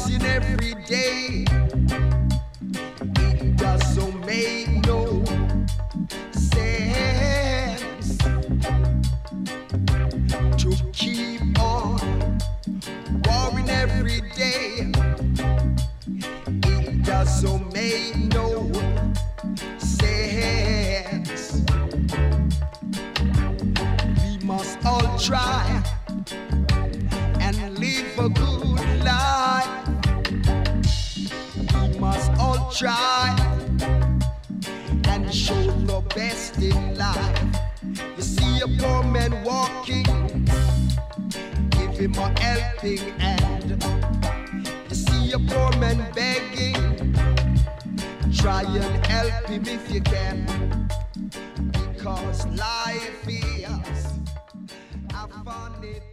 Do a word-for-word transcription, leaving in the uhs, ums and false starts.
hustling every day. It doesn't make no sense to keep on worrying every day. It doesn't make no sense. We must all try and live a good life. We must all try and show the best in life. You see a poor man walking, give him a helping hand. You see a poor man begging, try and help him if you can. Because life is, I found it.